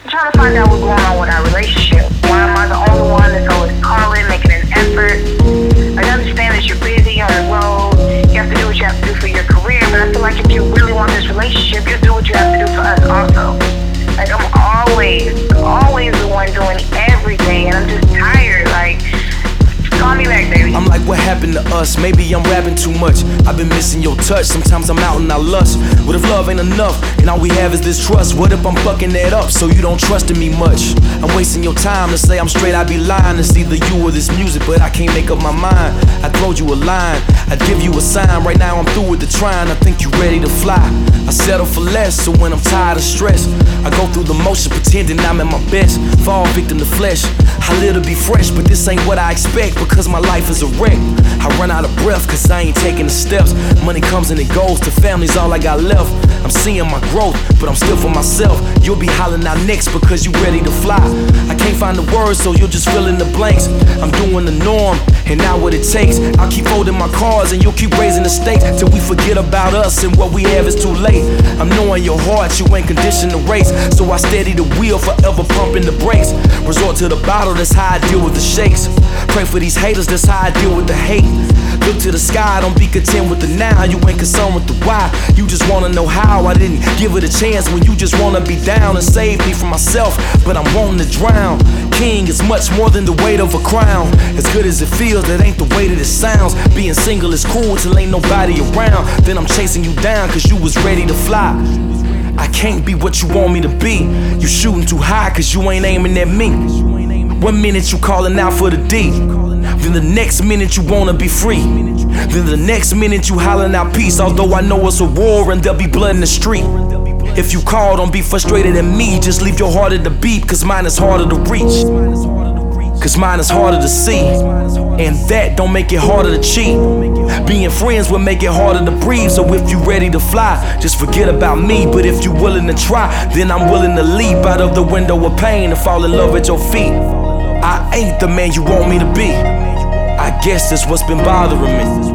I'm trying to find out what's going on with our relationship. Why am I the only one that's always calling, making an effort? I understand that you're busy on the road. You have to do what you have to do for your career, but I feel like if you really want this relationship, you do what you have to do for us also. Like, I'm always the one doing everything, and I'm just tired. Like, call me back, baby. I'm like, what happened to us? Maybe I'm rapping too much. I've been missing your touch. Sometimes I'm out and I lust. What if love ain't enough and all we have is this trust? What if I'm fucking that up so you don't trust in me much? I'm wasting your time to say I'm straight. I'd be lying. It's either you or this music, but I can't make up my mind. I throwed you a line, I'd give you a sign. Right now I'm through with the trying. I think you ready to fly. I settle for less, so when I'm tired of stress, I go through the motion pretending I'm at my best. Fall victim to flesh. I live to be fresh, but this ain't what I expect, because my life is a wreck. I run out of breath cause I ain't taking the steps. Money comes and it goes, to family's all I got left. I'm seeing my growth, but I'm still for myself. You'll be hollering out next because you ready to fly. I can't find the words, so you'll just fill in the blanks. I'm doing the norm, and now what it takes. I'll keep folding my cards and you'll keep raising the stakes till we forget about us and what we have is too late. I'm knowing your heart, you ain't conditioned to race, so I steady the wheel, forever pumping the brakes. Resort to the bottle, that's how I deal with the shakes. Pray for these haters, that's how I deal with the hate. Look to the sky, don't be content with the now. You ain't concerned with the why, you just wanna know how. I didn't give it a chance when you just wanna be down and save me from myself, but I'm wanting to drown. King is much more than the weight of a crown. As good as it feels, that ain't the way that it sounds. Being single is cool till ain't nobody around. Then I'm chasing you down cause you was ready to fly. I can't be what you want me to be. You shooting too high cause you ain't aiming at me. 1 minute you calling out for the D, then the next minute you wanna be free. Then the next minute you hollering out peace, although I know it's a war and there'll be blood in the street. If you call, don't be frustrated at me, just leave your heart at the beat, cause mine is harder to reach. Cause mine is harder to see, and that don't make it harder to cheat. Being friends will make it harder to breathe, so if you ready to fly, just forget about me. But if you willing to try, then I'm willing to leap out of the window of pain and fall in love at your feet. I ain't the man you want me to be, I guess that's what's been bothering me.